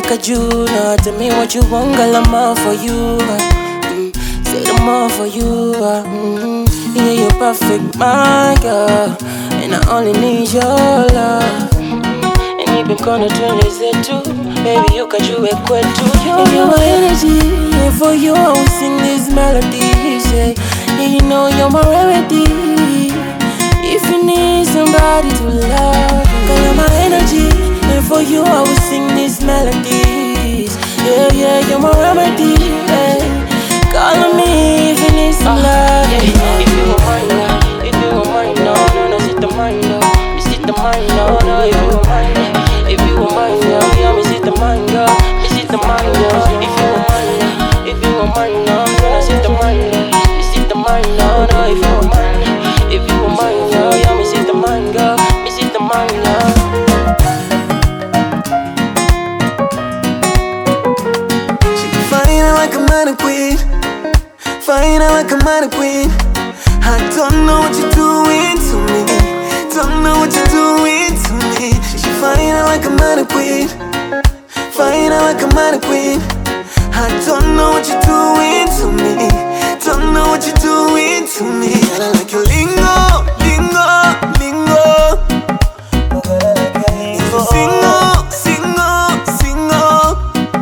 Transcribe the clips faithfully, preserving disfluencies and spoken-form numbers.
Kajuna, tell me what you want, girl, I'm all for you. Mm, say I'm all for you. Mm, yeah, you're perfect, my girl, and I only need your love. And you've been gonna turn this too, baby. You got you a quit too. And you're my energy, and for you I will sing these melodies. Yeah, yeah, you know you're my remedy. If you need somebody to love, girl, you're my energy. And for you I will sing these melodies. Yeah, yeah, you're my remedy. Yeah. Call on me if you need some love. Yeah. If you were mine now, if you were mine now, no, no, sit the mine now. Me sit the mine now, no, if you were mine now. If you were mine now, yeah, me sit the mine girl. Me sit the mine now. If you were mine now, if you were mine now, no, no, sit the mine now. Me sit the mine now, no, if you were mine now. If you were mine now, yeah, me sit the mine girl. Me sit the mine now. Like a minor queen, fine like a minor queen. I don't know what you're doing to me. Don't know what you're doing to me. She fine like a minor queen, fine like a minor queen. I don't know what you're doing to me. Don't know what you're doing to me. And I like your lingo, lingo, lingo. Single, single, single.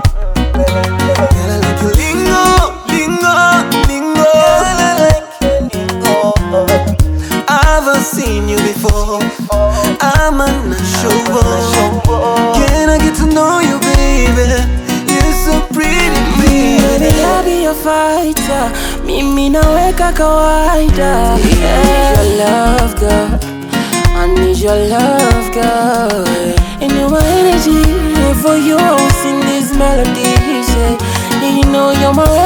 I've seen you before. I'm unsure. Can I get to know you, baby? You're so pretty, baby. I'll be your fighter. Mimi naweka kawaida. Yeah, your love, girl. I need your love, girl. And you're my energy. And for you I will sing these melodies. Yeah, yeah, you know you're my